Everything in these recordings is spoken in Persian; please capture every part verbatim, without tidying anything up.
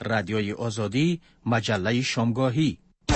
رادیوی آزادی، مجله شامگاهی.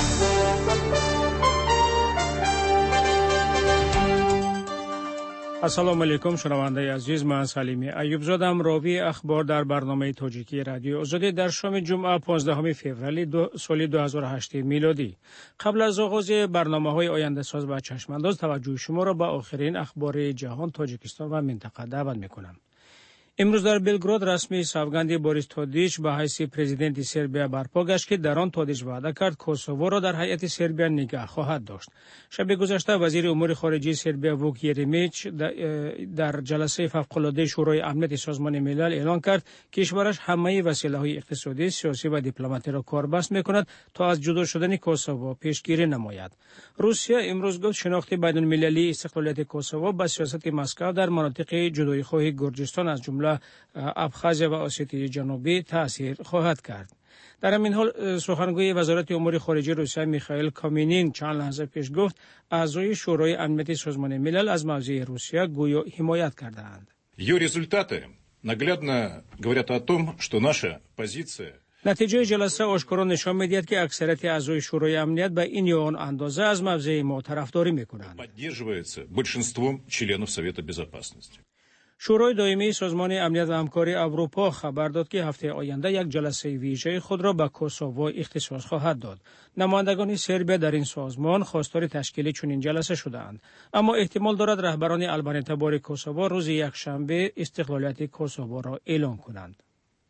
السلام علیکم شنونده عزیز، من سلیمی ایوب زادم راوی اخبار در برنامه تاجیکی رادیو آزادی در شام جمعه پانزدهم فوریه دو سال دو هزار و هشت میلادی. قبل از آغاز برنامه‌های آینده ساز و چشمانداز توجه شما را به آخرین اخبار جهان، تاجیکستان و منطقه دعوت می‌کنم. امروز در بلگراد رسمی سوگند بوریس تادیچ به حیث پرزیدنت سربیا برپا گشت که در آن تادیچ وعده کرد کوسوو را در هیئت سربیا نگاه خواهد داشت. شب گذشته وزیر امور خارجه سربیا ووک یریمیچ در جلسه فوق‌العاده شورای امنیت سازمان ملل اعلان کرد که کشورش همه وسیله‌های اقتصادی، سیاسی و دیپلماتی را کاربست می‌کند تا از جدا شدن کوسوو پیشگیری نماید. روسیه امروز گفت شناخت بین‌المللی استقلالیت کوسوو با سیاست مسکو در مناطق جدایی‌خواه گرجستان از جمله ابخازیا و اسیتی جنوبی تأثیر خواهد کرد. در همین حال سخنگوی وزارت امور خارجه روسیه میخائیل کامینین چند لحظه پیش گفت اعضای شورای امنیت سازمان ملل از موضع روسیه گویا حمایت کردند. Ее результаты наглядно говорят о том, что наша позиция نتیجه جلسه آشکارا نشان می‌دهد که اکثریت اعضای شورای امنیت به این یا آن اندازه از موضع ما طرفداری می‌کنند. поддерживается большинством членов Совета Безопасности. شورای دائمی سازمان امنیت و همکاری اروپا خبر داد که هفته آینده یک جلسه ویژه خود را به کوسوو اختصاص خواهد داد. نمایندگان سربیا در این سازمان خواستار تشکیل چنین جلسه شده‌اند، اما احتمال دارد رهبران البانی‌تبار کوسوو روز یکشنبه استقلالیت کوسوو را اعلام کنند.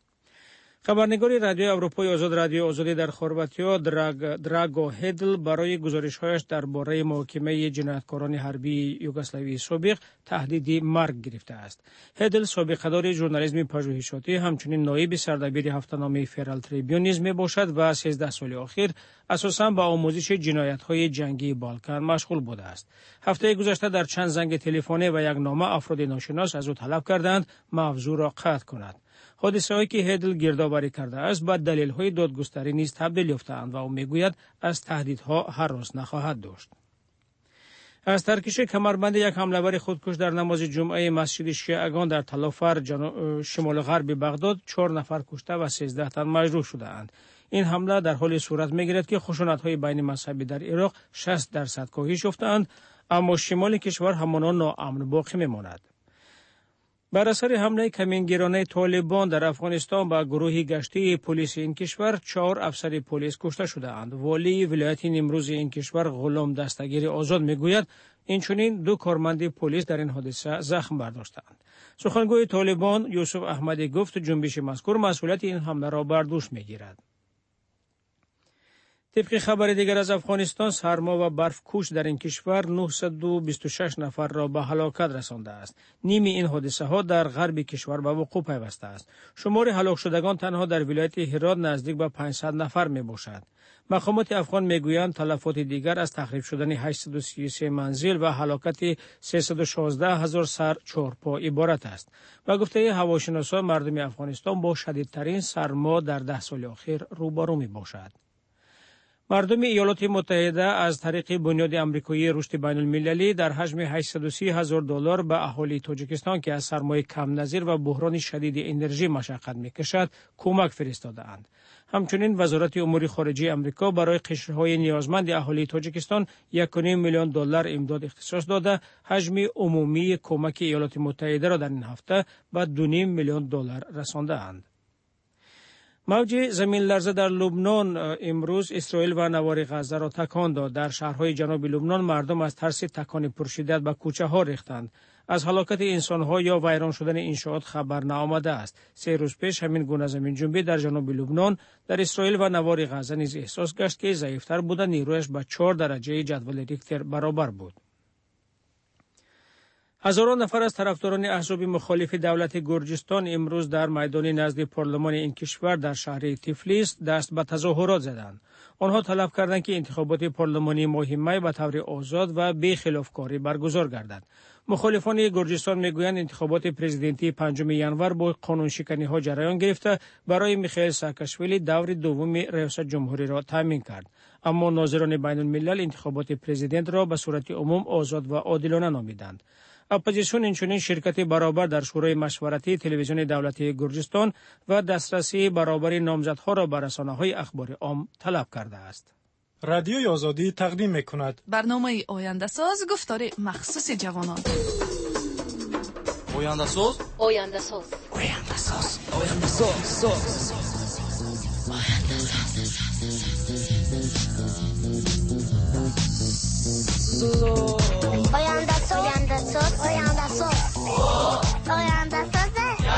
خبرنگار رادیو اروپای آزاد رادیو آزادی در خرواطیا دراگ دراگو هدل برای گزارش‌هایش درباره محاکمه جنایتکاران حربی یوگسلاوی سابق تهدید مرگ گرفته است. هدل سابقه‌دار ژورنالیسم پژوهشاتی همچنین نایب سردبیر هفته‌نامه فرال تریبیون نیز میباشد و سیزده سال اخیر اساساً با آموزش جنایت‌های جنگی بالکان مشغول بوده است. هفته گذشته در چند زنگ تلفنی و یک نامه افراد ناشناس از او طلب کردند موضوع را قطع کند. حادثه‌ای که هدل گردآوری کرده است با دلیل‌های دادگستری نیز تبدیل یافته‌اند و او میگوید از تهدیدها هراس نخواهد داشت. از ترکش کمربند یک حمله‌ور خودکش در نماز جمعه مسجد شیعگان در تلافر شمال غرب بغداد چهار نفر کشته و سیزده تن مجروح شده‌اند. این حمله در حال صورت می‌گیرد که خشونت‌های بین مذهبی در عراق شصت درصد کاهش یافته‌اند، اما شمال کشور همانان ناامن باقی می‌ماند. بر اثر حمله کمینگیرانه طالبان در افغانستان با گروهی گشتی پلیس این کشور چهار افسر پلیس کشته شده‌اند. والی ولایت نیمروز این کشور غلام دستگیر آزاد میگوید اینچنین دو کارمند پلیس در این حادثه زخم برداشتند. سخنگوی طالبان یوسف احمدی گفت جنبش مذکور مسئولیت این حمله را بر دوش میگیرد. طبق خبر دیگر از افغانستان، سرما و برف کوش در این کشور نهصد و بیست و شش نفر را به هلاکت رسانده است. نیم این حادثه ها در غرب کشور به وقوع پیوسته است. شمار هلاک شدگان تنها در ولایت هرات نزدیک به پانصد نفر می باشد. مقامات افغان میگویند تلفات دیگر از تخریب شدن هشتصد و سی و سه منزل و هلاکت سیصد و شانزده هزار سر چهارپا عبارت است. با گفته هواشناسان مردم افغانستان با شدیدترین سرما در ده سال اخیر روبرو می باشد. مردم ایالات متحده از طریق بنیاد آمریکایی رشد بین المللی در حجم هشتصد و سی هزار دلار به اهالی تاجیکستان که از سرمایه کم نظیر و بحران شدید انرژی مشقت میکشد کمک فرستاده‌اند. همچنین وزارت امور خارجه آمریکا برای قشرهای نیازمند اهالی تاجیکستان یک و نیم میلیون دلار امداد اختصاص داده، حجم عمومی کمک ایالات متحده را در این هفته به دو و نیم میلیون دلار رسانده‌اند. موج زمین لرزه در لبنان امروز اسرائیل و نوار غزه را تکان داد. در شهرهای جنوب لبنان مردم از ترس تکان پرشدت به کوچه ها ریختند. از هلاکت انسان ها یا ویران شدن انشاءات خبر نآمده است. سه روز پیش همین گونه زمین جنبی در جنوب لبنان در اسرائیل و نوار غزه نیز احساس گشت که ضعیفتر بوده، نیرویش به چهار درجه جدول ریختر برابر بود. هزاران نفر از طرفداران احزاب مخالف دولت گرجستان امروز در میدان نزد پارلمان این کشور در شهر تیفلیس دست به تظاهرات زدند. آنها طلب کردند که انتخابات پارلمانی ماه می به طور آزاد و بی خلافکاری برگزار گردد. مخالفان گرجستان میگویند انتخابات پرزیدنتی پنجم ژانویه با قانون شکنی ها جریان گرفته برای میخائیل ساکاشویلی دور دوم ریاست جمهوری را تامین کرد، اما ناظران بین الملل انتخابات پرزیدنت را به صورت عموم آزاد و عادلانه نامیدند. اپوزیسیون اینچنین شرکت برابر در شورای مشورتی تلویزیون دولتی گرجستان و دسترسی برابر نامزدها را به رسانه‌های اخبار عام طلب کرده است. رادیوی آزادی تقدیم می‌کند برنامه آینده ساز گفتار مخصوص جوانان. آینده ساز آینده ساز آینده ساز آینده ساز آینده ساز آینده ساز آینده ساز آینده ساز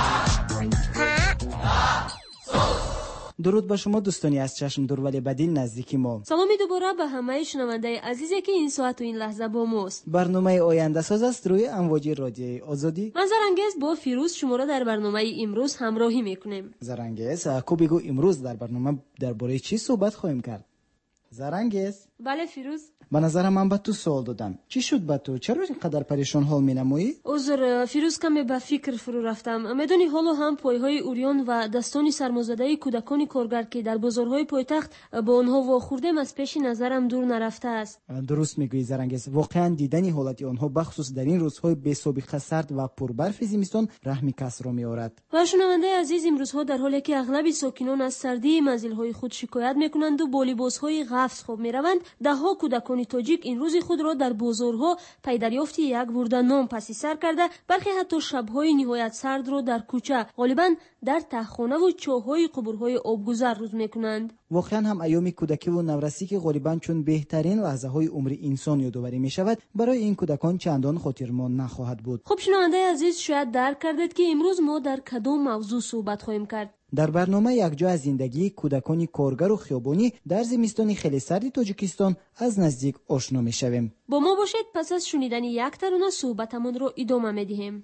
درود با شما دوستانی از چشم دور ولی بدین نزدیکی ما. سلامی دوباره به همه شنونده عزیزی که این ساعت و این لحظه با ماست. برنامه آینده ساز است روی امواج رادیوی آزادی. من زرنگز با فیروز شما را در برنامه امروز همراهی میکنیم. زرنگز کو بگو امروز در برنامه درباره چی صحبت خواهیم کرد؟ زرنگز؟ بله فیروز. به نظر من به تو سوال دادم. چی شد با تو؟ چرا اینقدر پریشان حال مینمایی؟ عذر فیروز، کمی به فکر فرو رفتم. میدونی حالا هم پایهای اوریان و دستان سرمازده کودکان کارگر که در بازارهای پایتخت با آنها واخوردم از پیش نظرم دور نرفته است. درست میگویی زرنگز. واقعا دیدن حالت آنها بخصوص در این روزهای بی سابقه سرد و پربرف زمستان رحم کس را میآورد. و شنونده عزیز، امروزها در حالی که اغلب ساکنان از سردی منزل‌های خود شکایت میکنند و با لباس‌های غفص خواب میروند، ده‌ها کودکان تاجیک این روز خود را در بازارها پی دریافت یک برده نان پسی سر کرده، برخی حتی شب‌های نهایت سرد را در کوچه، غالباً در تهخانه و چاه‌های قبورهای آبگذر روز میکنند. واقعا هم ایام کودکی و نورسی که غالباً چون بهترین لحظه‌های عمر انسان یادآوری می‌شود، برای این کودکان چندان خاطرمان نخواهد بود. خب شنونده عزیز، شاید درک کردید که امروز ما در کدام موضوع صحبت خواهیم کرد. در برنامه یک جا از زندگی کودکان کارگر و خیابانی در زمستان خیلی سرد تاجیکستان از نزدیک آشنا می‌شویم. با ما باشید، پس از شنیدن یک ترانه صحبتمون رو ادامه می‌دهیم.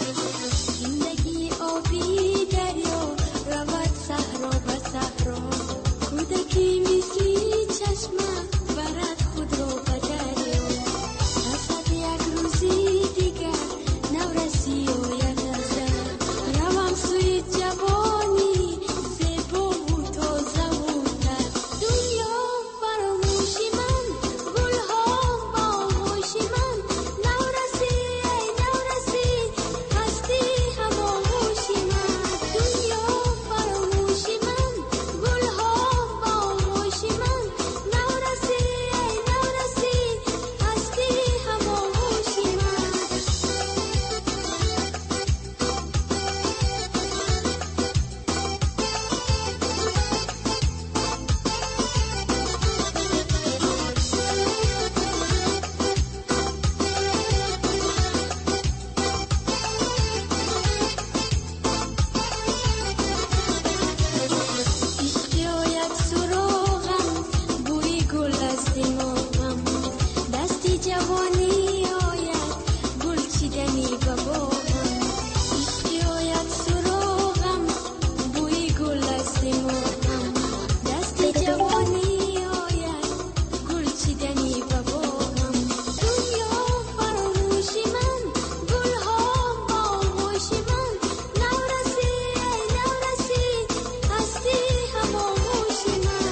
زندگی آبی دریا رود صحرا به صحرا، کودکی مثل چشمه برد خود را به دریا، رسد یک روزی دیگر نورسی آید ازد، روم سوی جوانی زیبا و تازه و تر، دنیا فراموش من، گلها با آغوش من، نورسی ای نورسی هستی هماغوش من، دنیا فراموش من، گلها با آغوش من، نورسی ای نورسی هستی هماغوش من. عشقی آید سراغم، بوی گل از دماغم، دستی جوانی آید گل چیدنی به باغم، عشقی آید سراغم، بوی گل از دماغم، دستی جوانی آید گل چیدنی به باغم، دنیا فراموش من، گلها با آغوش من، نورسی ای نورسی هستی هماغوش من.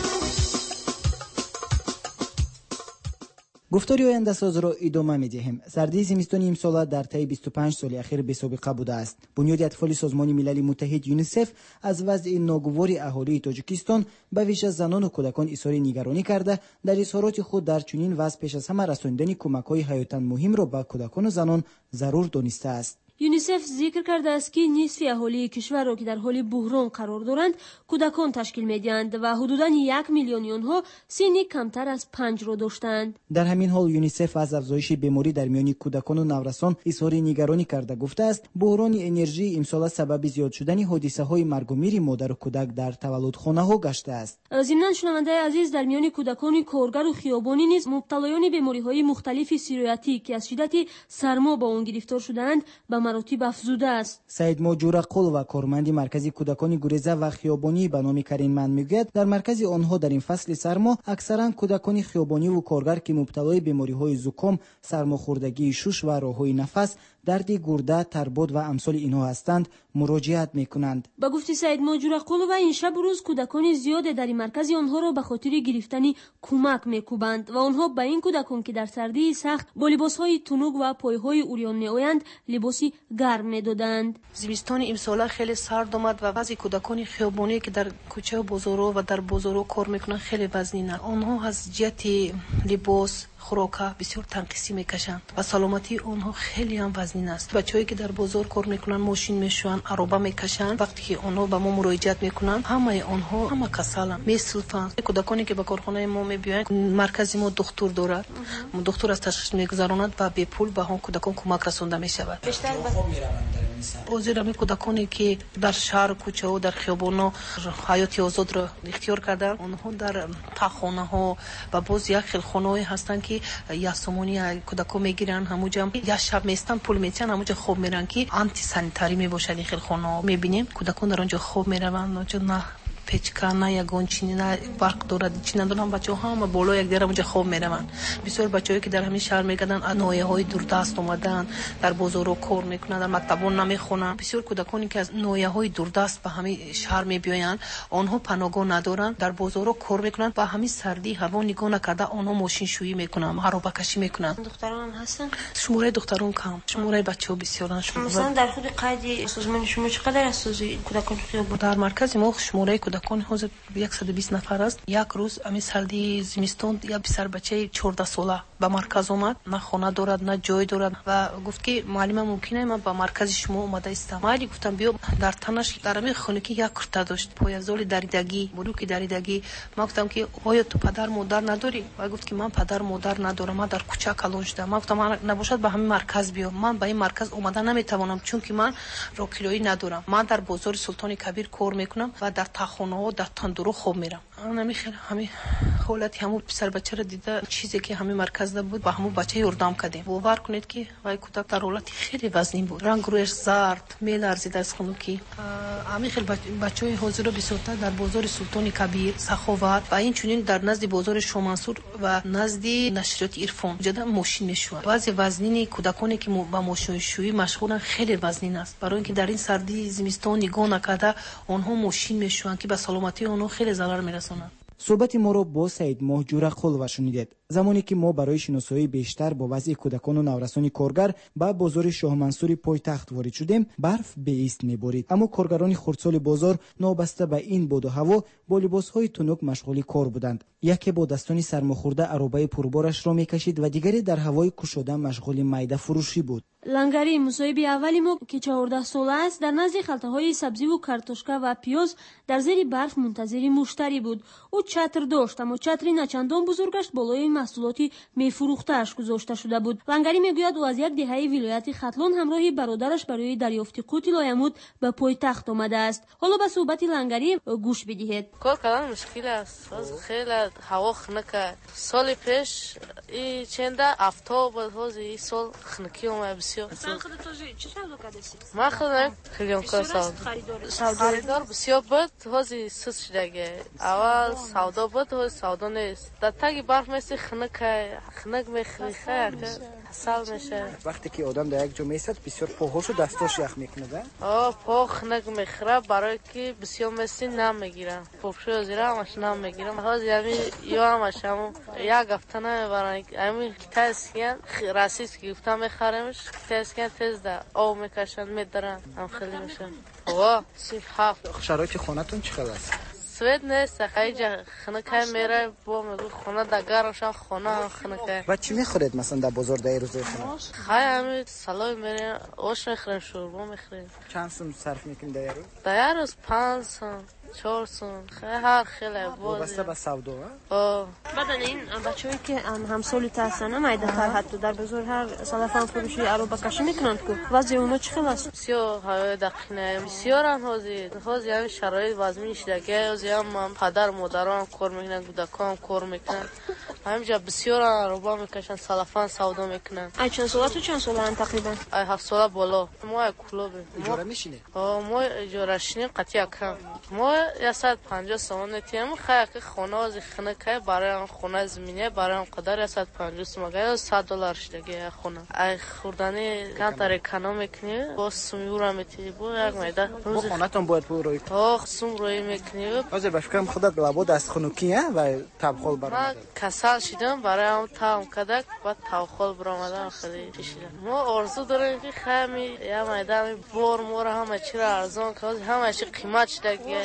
گفتاری آینده ساز را ادامه می‌دهیم. سردی زمستان امسال در طی بیست و پنج سال اخیر بی سابقه بوده است. بنیاد اطفال سازمان ملل متحد یونیسف از وضع ناگوار اهالی تاجیکستان به ویژه زنان و کودکان اظهار نگرانی کرده، در اظهارات خود در چنین وضع پیش از همه رساندن کمک‌های حیاتاً مهم را به کودکان و زنان ضرور دانسته است. یونیسف ذکر کرده است که نصف اهالی کشور را که در حال بحران قرار دارند کودکان تشکیل می‌دهند و حدوداً یک میلیون آنها سنی کمتر از پنج را داشتند. در همین حال یونیسف از افزایش بیماری در میان کودکان و نورسان اظهار نگرانی کرده گفته است بحران انرژی امسال سبب زیاد شدن حادثه‌های مرگ و میر مادر و کودک در تولدخانه‌ها گشته است. ضمناً شنونده عزیز، در میان کودکان کارگر و خیابانی نیز مبتلایان بیماری‌های مختلف سیرویاتی که از شدت سرما با آن گرفتار شده‌اند به مراتب افزوده است. سید موجور قل و کارمند مرکز کودکان گریزه و خیابانی به نام کریم من میگوید در مرکز آنها در این فصل سرما اکثرا کودکان خیابانی و کارگر که مبتلای بیماری‌های زکام، سرماخوردگی شش و راه‌های نفس درد گرده، تربود و امثال اینها هستند مراجعت میکنند. با گفته سید ماجورقلووا این شب روز کودکان زیاد در این مرکز آنها را به خاطر گرفتن کمک میکوبند و آنها به این کودکان که در سردی سخت با لباسهای تنوک و پایهای اوریان میآیند لباسی گرم میدادند. زمستان امسال خیلی سرد آمد و بعضی کودکان خیابانی که در کوچه و بازارها و در بازارها کار میکنند خیلی وزنینند. آنها از جهت لباس خوراک بسیار تنقیسی میکشند و سلامتی آنها خیلی هم وزنین است. بچه‌ای که در بازار کار میکنن، ماشین میشوند، عربه میکشند، وقتی که آنها به ما مراجعت میکنند همه آنها همه کسالن میسلفند. کودکانی که به کارخانه ما میبیایند، مرکز ما دکتر دارد، دکتر از تشخیص میگذراند و به پول به آن کودکان کمک رسانده میشود. بیشتر بازی می کودکانی که در شهر کوچه و در خیابانا حیات آزاد را اختیار کردن، آنها در تاخانه ها و باز یک خیل خانه‌ای هستند که یا سامانی کودکان میگیرن، همونجا یا شب میستن پول میتن، همونجا خوب میرن که آنتی سانیتاری میباشد. این خیل خانه میبینیم کودکان در آنجا خوب میروند، اونجا نه پچکا نه یگان چینی نه برق دارد، چی ندارن. بچه ها هم بالا یک دیگر اونجا خوب میروند. بسیار بچه‌ای که در همین شهر میگردن نویه‌های دوردست اومدن، در بازارها کار میکنن، در مکتبان نمیخونن. بسیار کودکانی که از نویه‌های دوردست به همین شهر میبیایند، آنها پناهگاه ندارن، در بازارها کار میکنن و همین سردی هوا نگاه نکرده آنها ماشین شویی میکنن، عربه کشی میکنن. دختران هستن؟ شماره دختران کم، شماره بچه‌ها بسیارن. مثلا در خود قید سازمان شما چقدر از سازی کودکان خیابان؟ در مرکز ما شماره کودکان حدود صد و بیست نفر است. یک روز امی سردی زمستون یا پسر بچه چهارده ساله به مرکز اومد، نه خانه دارد نه جای دارد و گفت که معلم ممکنه من به مرکز شما اومده استم. مالی گفتم بیا. در تنش در همین خونگی یک کرته داشت، پایزال دریدگی، بلوک دریدگی. ما گفتم که آیا تو پدر مادر نداری؟ و گفت که من پدر مادر ندارم، من در کوچه کلان شدم. ما گفتم من نباشد به همین مرکز بیا، من به این مرکز اومده نمیتوانم چون که من راکیلویی ندارم. من در بازار سلطان کبیر کار میکنم و در تخانه ها در تندورو خوب میرم. انا میخیر همین حالت همون پسر بچه را دیده چیزی که همین مرکز ده بود با همون بچه یردام کردیم. باور کنید که وای کودک در حالت خیلی وزنی بود، رنگ رویش زرد میلرزید از خنکی. همین خیلی بچهای حاضر بسیارتر در بازار سلطان کبیر، سخاوت و این چنین در نزد بازار شومنصور و نزد نشریات عرفان جدا ماشین میشوند. بعضی وزنین کودکانی که با ماشین شویی مشغولن خیلی وزنین است، برای اینکه در این سردی زمستان نگاه نکرده آنها ماشین میشوند که به سلامتی آنها خیلی ضرر میرسونند. صحبت ما را با سید ماجورقلووا شنیدید. زمانی که ما برای شناسایی بیشتر با وضع کودکان و نورسان کارگر به بازار شاه منصور پایتخت وارد شدیم، برف به ایست میبارید، اما کارگران خردسال بازار نابسته به این باد و هوا با لباسهای تنک مشغول کار بودند. یکی با دستانی سرماخورده عربه پربارش را میکشید و دیگری در هوای گشوده مشغول میده فروشی بود. لنگری مصاحبه اولی ما که چهارده ساله است در نزد خلطه‌های سبزی و کارتوشکا و پیاز در زیر برف منتظر مشتری بود. او چتر داشت اما چتری نچندان بزرگش بالای محصولاتی میفروخته‌اش گذاشته شده بود. لنگری میگوید او از یک دهه ولایت ختلان همراه برادرش برای دریافت قوت لایمود به پایتخت آمده است. حالا به صحبت لنگری گوش بدهید. کار کردن مشکل است، خیلی هوا خنک. سال پیش این چند هفته بعد از این سال خنکی اومد. Sen خودت چه سال کردی؟ ما خودم خیلی کار سال. خریدار بسیار بود، هازی سوس شده. اول سودا بود، هاز سودا نیست. در تاگی برف میشه خنک، خنک میخریخه، حساب میشه. وقتی که آدم در یک جا میسد بسیار پاهاش و دستاش یخ میکنه. آه پا خنک میخره برای که بسیار میسی نم میگیرن. پوپشو زیرا همش نم میگیرن. هازی همی یا همش همون یک هفته نمیبرن. همی تاسکین راسیس که گفتم میخریمش. تاسکین تز ده آب میکشن میدارن هم خیلی میشن. واه سی هفت. شرایط خونتون چقدر است؟ سوید نیست، خیلی خنکه میره با میگو خونه دگرشان خونه هم خنکه. و چی میخورید مثلا در بازار در روزه شما؟ خیلی همین سلای میریم، آش میخوریم، شوربا میخوریم. چند سوم صرف میکنید در روز؟ در روز پنج سوم، چهار سوم، خیلی هر خیلی بازی. وابسته به سودا آه. بعد این بچه‌ای که همسالی هستن مایده تر حتی در بازار هر سلفان فروشی عربه کشی میکنند که وضع اونا چه خیلی است؟ بسیار هوای دقیقه بسیار هم هازی هازی همین شرایط وضعی شده که هازی هم پدر مادران کار میکنن، کودکان کار میکنن. همینجا بسیار عربا میکشن سلفان سودا میکنن. ای چند ساله تو چند ساله تقریبا؟ ای هفت ساله بالا. ما کلوب اجاره میشینه؟ ها ما اجاره شینیم قطعا کم. ما صد و پنجاه سوم نتیم خیلی خونه از خونه که برای خونه زمینه برای قدر صد و پنجاه سوم گه صد دلار شده خونه. ای خوردنی کانتر اکونومیک نی با سومیورا میتی با یک میده. با خونتون باید روی. ها سوم روی میکنی. از باشکم خودت لابد از خنوکیه و تابخال برام. کسال شدم برای هم تام کدک و تابخال برام خیلی چیزه. ما آرزو داریم که خیلی یا میدانی بور مور همه چی را ارزان کنیم همه چی قیمت شده که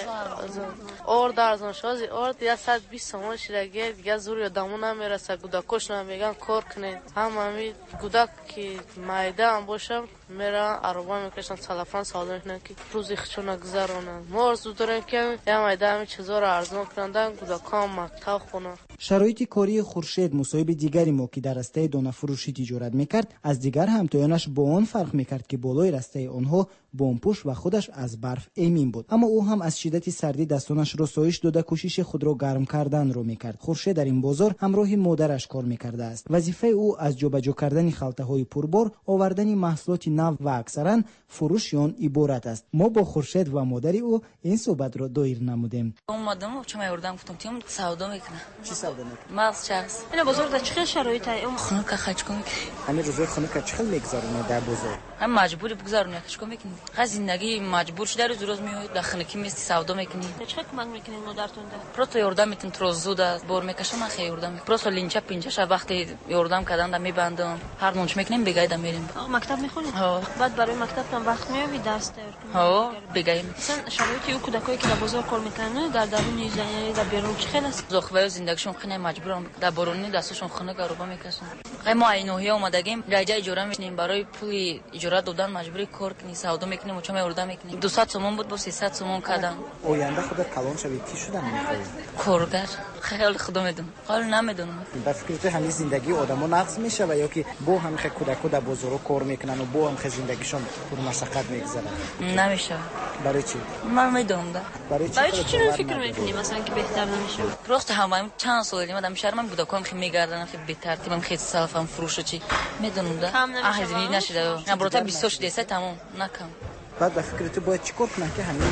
آرد ارزان شازی آرد یا صد بیست سوم شده که دیگه زوری دامون نمیرسه گوداکوش نمیگن کار کنید همه می گوداک که میدان باشم میرن عربا میکشن سلفان ساده میکنن که روزی خچون نگذرونن. ما آرزو داریم که یا میدانی چیزا را ارزان کنندن گوداکام مکتب خونه. شرایط کاری خورشید مصاحب دیگری ما که در راسته دانه فروشی تجارت میکرد از دیگر همتایانش با آن فرق میکرد که بالای راسته آنها بومپوش و خودش از برف ایمن بود، اما او هم از شدت سردی دستانش را سایش داده کوشش خود را گرم کردن را میکرد. خورشید در این بازار همراه مادرش کار میکرده است. وظیفه او از جابجا کردن خلطه های پربار، آوردن محصولات نو و اکثرا فروش آن عبارت است. ما با خورشید و مادر او این صحبت را دایر نمودیم. اومدم چه میوردم گفتم تیم سودا میکنه. چی سودا میکنه؟ مغز چاس. این بازار در چه شرایطی اون خونه که خرج کنی؟ همین روزای خونه که چخل میگذرونه در بازار. هم مجبوری بگذارونی خرج کنی. خاص زندگی مجبور شده روز روز میاد داخل کی میستی سودا میکنی. چه کمک میکنین مادرتون ده؟ پروتو یوردم میتون تروزودا بور میکشم من خیلی یوردم. پروتو لینچا پینچش وقتی یوردم کردن دا میبندم. هر نونچ میکنیم بگایدا میریم. مکتب میخونید؟ ها. بعد برای مکتب تام وقت میوی درس تر. ها بگایم. مثلا شرایطی او کودکایی که در بازار کار میکنن در درون یعنی در بیرون چه خیلی است؟ زخبه زندگیشون خیلی مجبورم در برونی دستشون خونه گروبا میکشن. ما اینوهی اومدگیم رجای اجاره میشنیم برای پول اجاره دادن مجبوری کار کنی سودا میکنیم و چه میوردم میکنیم. دویست تومان بود با سیصد تومان کردم. آینده خودت کلان شوی کی شدن میخوای؟ کارگر. خیلی خدا میدونم. حال نمیدونم. با فکر همین زندگی آدمو نقص میشه و یا که با هم خ کودکو در بازار کار میکنن و با هم خ زندگیشون پر مشقت میگذرن. نمیشه. برای چی؟ من میدونم ده. برای چی؟ برای چی فکر میکنی مثلا که بهتر نمیشه؟ راست همه چند سال دیگه من شهر من بودم خیلی میگردن خیلی بهتر تیمم خیلی سلفم فروش چی میدونم ده. احزبی نشده. نه برات بیست و شش دیسه تمام نکم. بعد به فکر تو باید چیکار کنن که همین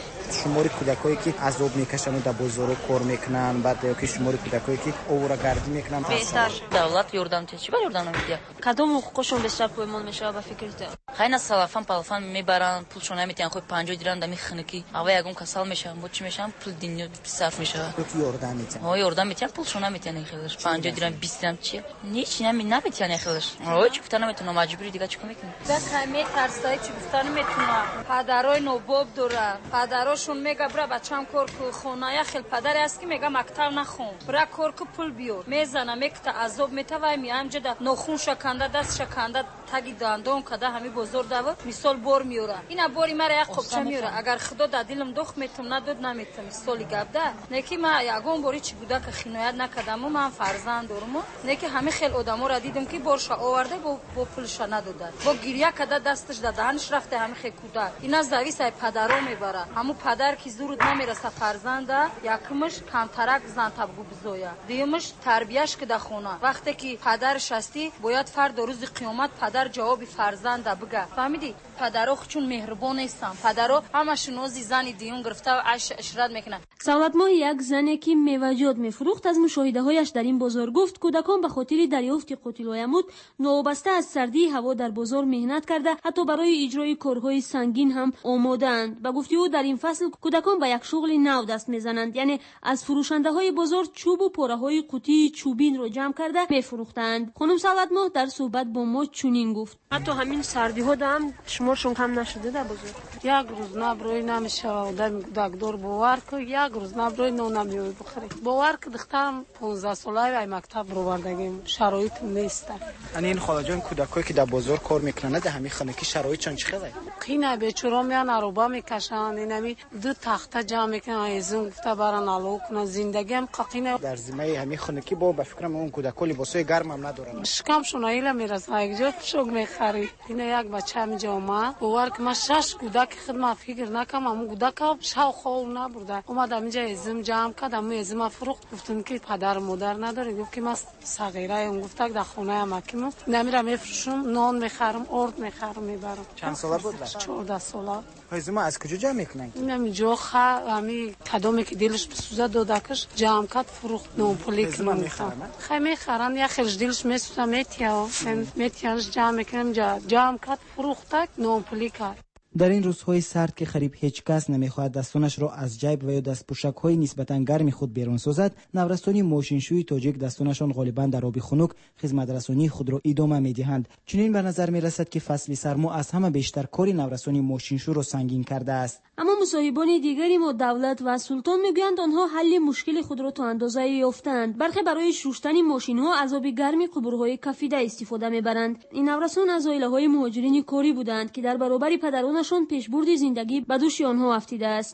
شماری کودکایی که عذاب میکشن و در بازار کار میکنن بعد یا که شماری کودکایی که آواره‌گردی میکنن بهتر دولت یاردم چه چی یاردم نمیده کدوم حقوقشون بیشتر پایمال میشه به فکر تو خیلی سلفان پالفان میبرن پولشون نمیتونن خود پنجاه درهم دمی خنکی اوا یگون کسال میشن با چی میشن پول دنیا صرف میشه تو یاردم میتن ها یاردم میتن پولشون نمیتونن خیلیش پنجاه درهم بیست درهم چی هیچ نمی نمیتونن خیلیش ها چی گفتن نمیتونن مجبوری دیگه چیکار میکنن بعد همه ترسای چی گفتن میتونن پدرای نوباب داره پدراشون میگه برا بچه‌م کار کو خونه خیلی پدر است که میگه مکتب نخون برا کار کو پول بیار میزنه میکته عذاب میتوای میام جدا نخون شکنده دست شکنده تگی دندون کده همین بزرگ داو مثال بور میوره اینا بوری مرا یک خوبچه میوره اگر خدا د دلم دخ میتم نداد نمیتم مثالی گپ ده نکی ما یگون بوری چی بوده که خینایت نکردم و من فرزند دارم نکی همه خیلی آدمو را دیدم که بورش آورده با با پولش ندادن با گریه کده دستش دادنش رفته همه خیلی کودک اینا زاوی سای پدرو میبره همو پدر کی زورد نمیرسه فرزنده یکمش کمترک زن تبگو بزویا دیمش تربیهش که در خونه وقتی که پدرش هستی باید فرد روز قیامت پدر جواب فرزنده بگه فهمیدی پدرو چون مهربان نیستن پدرو همش نوزی زنی دیون گرفته و عش اشرت میکنه سوالت ما یک زنی که میوه‌جات میفروخت از مشاهده هایش در این بازار گفت کودکان به خاطر دریافت قوت لایمود نوبسته از سردی هوا در بازار مهنت کرده حتی برای اجرای کارهای سنگین هم آماده‌اند و گفتی او در این فصل کودکان به یک شغل نو دست میزنند یعنی از فروشنده های بازار چوب و پاره های قوطی چوبین رو جمع کرده میفروختند. خانم سوالت ما در صحبت با ما چنین گفت حتی همین سردی ها هم شمارشون کم نشده در بازار یک روز نبروی نمیشه آدم دکتر باور که یک روز نبروی نو نمیوی بخوری باور که دخترم پانزده ساله و مکتب رو بردگیم شرایط نیست. این خاله جان کودکایی که در بازار کار میکنند در همین خانگی شرایطشون چقدره؟ خیلی بیچاره میان عروبا میکشن اینمی دو تخته جمع میکنن ایزون گفته برن علو کنن زندگی هم ققینه در زمینه همین خانگی با به فکرم اون کودکا لباسای گرم هم ندارن شکم شون ایله میرسه یک جا شوق میخری اینا یک بچه همینجا اومد اومد باور که ما شش کودک خدمت فکر نکردم اما کودک شاو خو نبرده اومدم اینجا ازم جمع کردم ازم فروخت گفتن که پدر و مادر نداره گفت که ما صغیره ام گفت در خونه مکیم نمیرم میفروشم نان میخرم ارد میخرم میبرم. چند ساله بود؟ چهارده ساله. ازم از کجا جمع میکنن؟ نمیجا خ امی کدومی که دلش بسوزه دادکش جمع کرد فروخت نو پولی کنم میخرم. خیلی میخرن یا خیلی دلش میسوزه میتیا میتیانش جمع میکنم جا جمع کرد فروخت نو پولی کرد. در این روزهای سرد که قریب هیچ کس نمیخواهد دستانش را از جیب و یا دستپوشک‌های نسبتاً گرم خود بیرون سازد، نورستانی ماشینشوی تاجیک دستانشان غالباً در آب خنک خدمترسانی خود را ادامه میدهند. چنین به نظر میرسد که فصل سرما از همه بیشتر کاری نورستانی ماشینشو را سنگین کرده است. اما مصاحبان دیگری ما دولت و سلطان میگویند آنها حل مشکل خود را تا اندازه یافتند. برخی برای شستن ماشین‌ها از آب گرم قبورهای کفیده استفاده میبرند. این نورستان از عائله‌های مهاجرین کاری بودند که در برابر پدرانشان پیشبرد زندگی به دوش آنها افتیده است.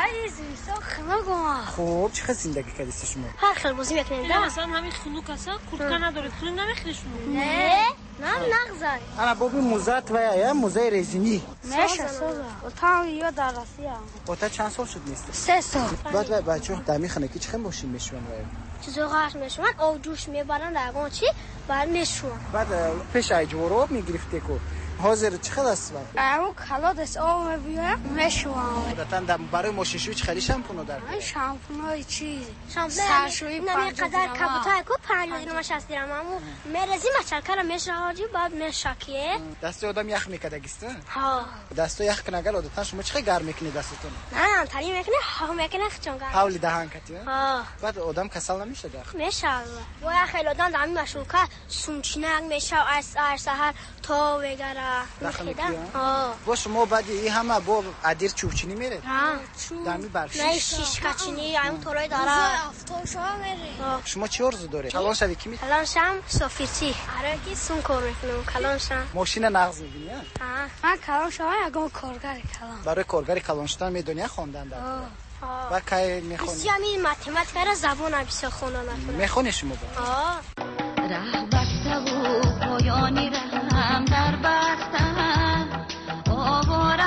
خب چه زندگی کردید شما؟ هر خیلی بازی میکنید. مثلا همین خنوک است، کورتکا نداره، خون نمیخری شما. نه، نه نغزای. انا بابی موزات و یا موزه رزینی. سه سال. و تا یا درسیه. و تا چند سال شد نیست؟ سه سال. بعد بچه‌ها دمی خانه کی چه ماشین میشون؟ چیزا قاش میشون، او جوش میبرن لاگون چی؟ بعد میشون. بعد پیش اجورو میگرفته کو. حاضر چقدر است؟ او کلا دست آب میبرم میشون. داتن دم برای ماشینشویی چه خری شامپو دار؟ شامپو چیز. شامپو سرشویی نمی قدر کبوتای کو پنج دینو ماش است دیرم امو مرزی مچل کردم میشاجی بعد میشکیه. دست آدم یخ میکرده گسته؟ ها. دست یخ کنگل عادتا شما چه گرم میکنی دستتون؟ نه تری میکنه ها میکنه چون گرم. حالی دهان کتی؟ ها. بعد آدم کسل نمیشه داخل. میشه. و یا خیلی آدم دمی مشروکه سونچینگ میشه از از سحر تا وگره. داخل ها. با شما بعد این همه با ادیر چوبچینی میره؟ ها. دمی برشی. نه شیش کچینی همون طورای داره. افتوشا میره. شما چه ارزو داره؟ کلان شوی کی می؟ کلان شم سوفیتی. آره کی سون کار میکنم کلان شم. ماشین نغز میبینی؟ ها. من کلان شم اگه کارگر کلان. برای کارگر کلان شدن میدونی خواندن در. و کی میخونی؟ بسیاری متمتیک را زبان بیشتر خوندن. میخونی شما با؟ ها. راه بسته و پایانی رهم در بستم آوار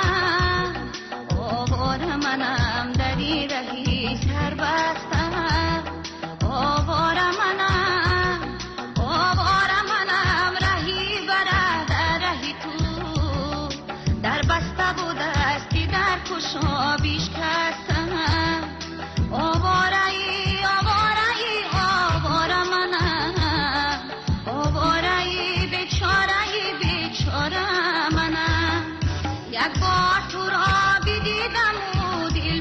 منم آوار منم دری رهی سر بستم آوار منم آوار منم رهی بره در رهی تو در بسته و دستی در کشا بیش کستم آواره ای آواره ای آواره منم آواره ای بیچاره ای بیچاره منم یک بار تو را بدیدم و دل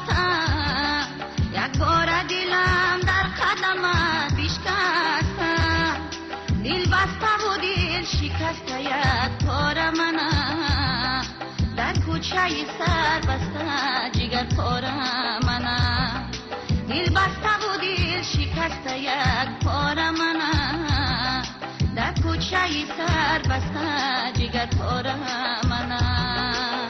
بستم یک بار دلم در قدمت بشکستم دل بسته و دل شکسته یک پاره منم در کوچه سر بسته جگر پاره منم دل بسته و دل شکسته یک پاره منم در کوچه سر بسته جگر پاره منم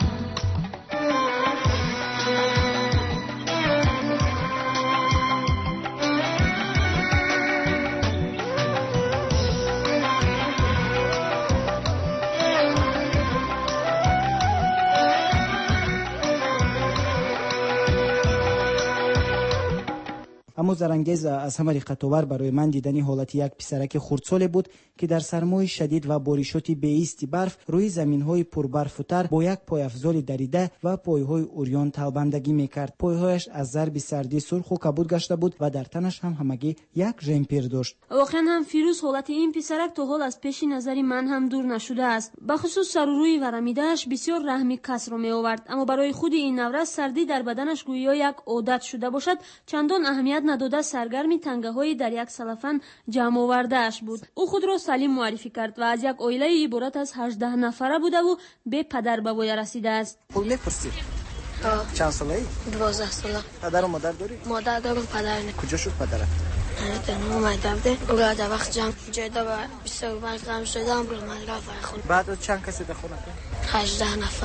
اما زرنگیز از همه رقت‌آور برای من دیدنی حالت یک پسرک خردسال بود که در سرمای شدید و بارشات بی‌ایست برف روی زمین‌های پربرف و تر با یک پای افزال دریده و پای‌های اوریان تلبندگی می‌کرد. پای‌هایش از ضرب سردی سرخ و کبود گشته بود و در تنش هم همگی یک ژمپیر داشت. واقعا هم فیروز حالت این پسرک تا حال از پیش نظر من هم دور نشده است. به خصوص سر و روی ورمیده‌اش بسیار رحمی کس را می‌آورد، اما برای خود این نورس سردی در بدنش گویا یک عادت شده باشد چندان اهمیت نداده سرگرمی تنگه‌های در یک سلفن جمع آورده‌اش بود. او خود را سلیم معرفی کرد و از یک عائله عبارت از هجده نفره بوده و به پدر به وی رسیده است. پول می‌پرسی؟ چند ساله‌ای؟ دوازده ساله. پدر و مادر داری؟ مادر دارم پدر نه. کجا شد پدرت؟ نه تنها اومدم ده. اول در وقت جمع جدا و بیست و پنج جمع شدم رو من رفت خونه. بعد چند کسی در خونه؟ هجده نفر.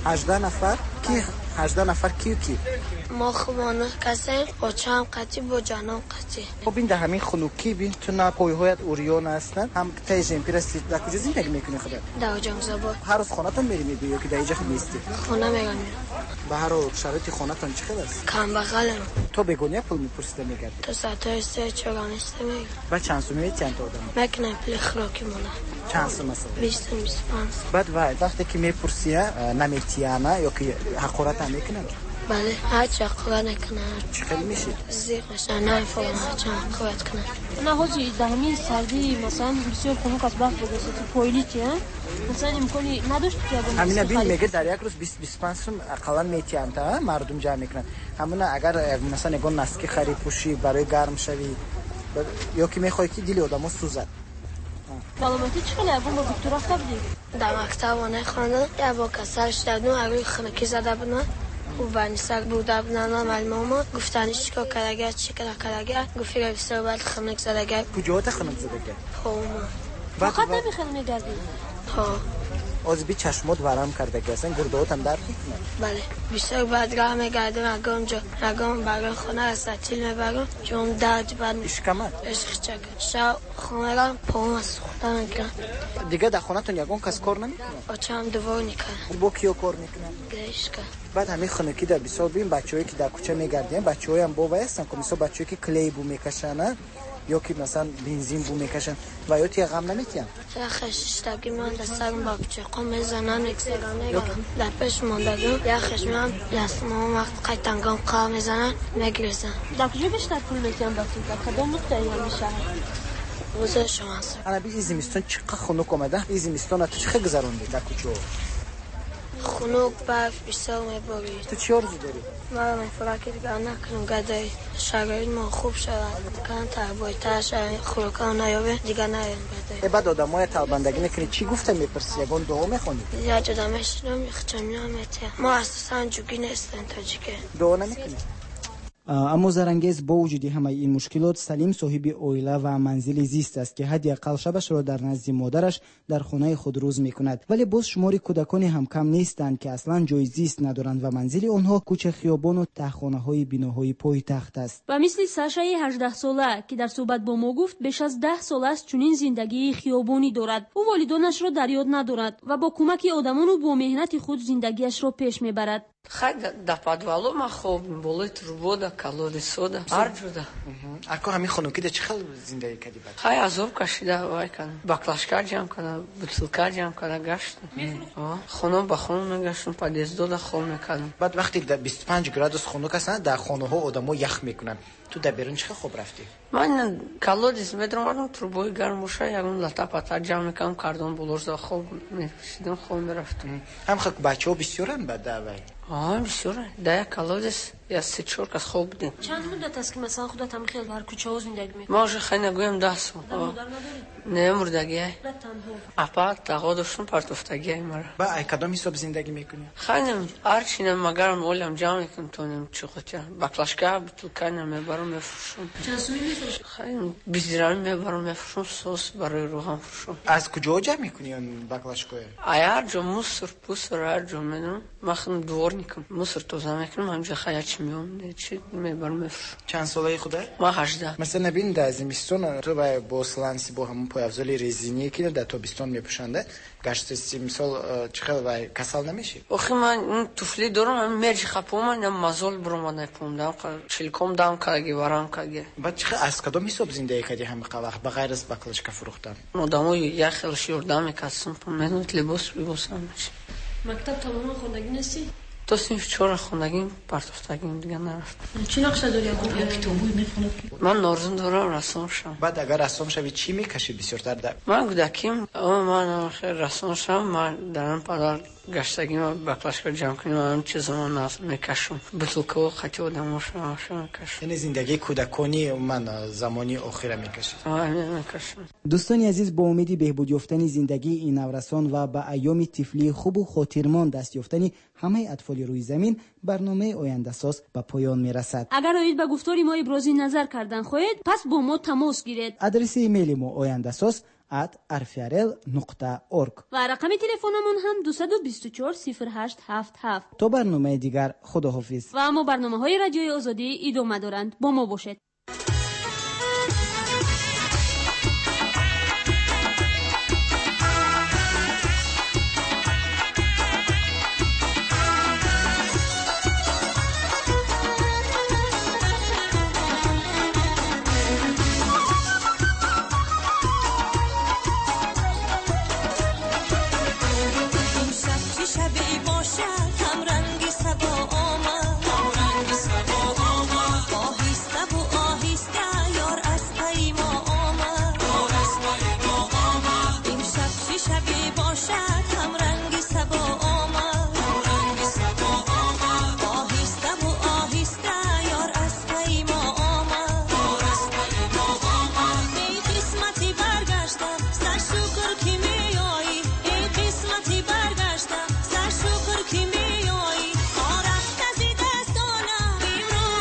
هجده نفر کی هجده نفر کی کی ما خوانه کسی با چم قطی با جنام قطی. خب این ده همین خنوکی بین تو نه پایهایت اوریون هستن هم تیزیم پیرستی در کجا زندگی میکنی خدا؟ در جنگزاباد. هر روز خونتون میری میبینی یا که در اینجا نیستی؟ خونه میگم میرم. به هر حال شرایط خونتون چقدر است؟ کم بغلم. تو بگونی پول میپرسیده میگردی؟ تو ساعت سه چهارانسته میگم. بعد چند سو میگی چند تا آدم؟ مکنه پل خراکی مونه. چند سو مثلا؟ بیست بیست پنج. بعد وقتی که میپرسیه نمیتیانه یا که حقارت هم میکنه؟ بله هر چه حقارت نکنه. چقدر میشه؟ زیغ میشه نه فوق هر چه حقارت کنه. نه حاجی در همین سردی مثلا بسیار خنک از برف بگذاره تو پایلیتی ها مثلا امکانی نداشت که اگر همین بین میگه در یک روز بیست بیست و پنج سوم اقلا میتیان تا مردم جمع میکنن همون اگر مثلا نگون نسکی خرید پوشی برای گرم شوی یا که میخوای که دل آدمو سوزد سلامتی چخله اگه با دکتر رفته بودی در مکتب و نخوندن یا با کسرش دادن اگه خنکی زده بودن و بانیسک بوده بودن معلومه گفتنش که کلاگر چی کلاگر گفتی که بسیار باید خنک زده کجاست خنک زده فقط نمیخواد میگردی ها از بی چشمات ورم کرده که اصلا گردهات هم درد میکنه بله بسیار باید راه میگردم اگه اونجا رگام برای خونه از تعطیل میبرم چون درد بعد اشکمت عشق چک شب خونه را پاهم از خودم میگیرم دیگه در خونه تون یکون کس کار نمیکنه بچه هم دوار میکنه با کیو کار میکنه گریشکه بعد همین خنکی در بسیار بین بچه‌ای که در کوچه میگردن بچه‌ای هم باور هستن که مثلا بچه‌ای که کلی بو میکشن یا که مثلا بنزین بو میکشن و یا تی غم نمیتین یا خشتگی من دستم با بچه‌ها میزنن اکسرانه در پیش موندگی یا خشمم لسمام وقت قیتنگام قا میزنن میگریزن در کجا بیشتر پول میتین باید در کدام نقطه ای میشه واسه شما هست انا بی زمستون چقدر خنک اومده این زمستون تو چه گذروندی در کوچه خنک برف بسیار میباری تو چی آرزو داری من میفرکی دیگه نکنم گدای شرایط ما خوب شود کن تربایت شرایط خوراکان نیابه دیگه نیام گدای بعد آدمای طلبندگی میکنی چی گفته میپرسی یگون دعا میخونی یا جدامش نمیخچم نمیتیم ما اساسا جوگی نیستن تاجیکه دعا نمیکنی اما زرانگیز با وجود همه این مشکلات سلیم صاحب اویله و منزل زیست است که حداقل شبش را در نزد مادرش در خانه خود روز میکند ولی باز شماری کودکان هم کم نیستند که اصلا جای زیست ندارند و منزل آنها کوچه خیابان و تهخانه های بناهای پایتخت است و مثل ساشای هجده ساله که در صحبت با ما گفت بیش از ده سال است چنین زندگی خیابانی دارد او والدانش را در یاد ندارد و با کمک آدمان و با مهنت خود زندگیش را پیش میبرد خیلی در پادوالو ما خوب بولی تربودا کالوری سودا آرجودا اکو همین خنوکی ده چخل زندگی کردی بعد خیلی عذاب کشیده وای کنه باکلاشکار جمع کنه بطلکار جمع کنه گشت خونم با خونم میگشتم پادیزدو ده خون میکنم بعد وقتی در بیست و پنج گرادوس خنک هستن در خانه ها آدمو یخ میکنن تو در بیرون چخل خوب رفتی من کالودیس میدرم تربوی گرموشه یکون لطا پتا جمع میکنم کاردون بلورز خوب میشیدم خون میرفتم هم خک بچه ها بسیارن بعد دعوی آه بسیاره ده کالودیس یا سی چور کس خوب بودیم چند مدت است که مثلا خودت هم خیلی در کوچه ها زندگی میکنی ما جو خیلی نگویم ده سال نه مردگی های اپا تقا داشتم پرتفتگی های مرا با ای کدام حساب زندگی میکنی؟ خیلی هرچینم مگرم اولم جمع میکنم تونیم چی خودتیم باکلاشکا بطلکانی میبرم میفروشم چند سوی میفروشم؟ خیلی بیزیرانی میبرم میفروشم سوس برای روغن فروشم از کجا جمع میکنی اون باکلاشکای؟ هر جا موسر پوسر هر جا میدونم من خیلی دورنیکم موسر توزه میکنم همجا خیلی چی میام چی میبرم میفروشم چند ساله خدا؟ ما هجده مثلا نبین در زمستون تو با بوسلانسی با همون پایافزال رزینی که در تابستون میپوشنده گشت سی مثال چخل و کسل نمیشی؟ آخه من اون طفلی دارم من مرج خپوم من مازال برام نپوم دام چلکم دام کاگی ورام کاگی بعد چخل از کدام حساب زندگی کردی همه وقت بغیر از باکلاشکا فروختن مادامو یا خیلی شوردام میکسم منوت لباس لباسم میشه مکتب تمام خوندگی نیستی؟ تو سینف چهار خوندگیم پرتفتگیم دیگه نرفت چی نقشه داری اگه کتابی میخونی؟ من نارزون دارم رسام شم بعد اگر رسام شوی چی میکشی بسیارتر در من گودکیم اما من خیر رسام شم من درم پدر گشتگی ما باکلاشکا جمع کنیم من چیزا من میکشم بطلکو خطی آدم شم میکشم یعنی زندگی کودکانی من زمانی آخره میکشم آه میکشم دوستان عزیز با امیدی بهبود یافتن زندگی این نورسان و با ایام طفلی خوب و خاطرمان دست یافتن همه اطفال روی زمین برنامه آینده ساز به پایان میرسد. اگر اوید به گفتاری ما ابراز نظر کردن خواهید پس با ما تماس گیرید. آدرس ایمیل ما آینده ساز ات ار فی ار ال نقطه اورگ و رقم تلفنمون هم دو دو چهار صفر هشت هفت هفت. تا برنامه دیگر خداحافظ. و اما برنامه های رادیوی آزادی ادامه دارند. با ما باشید.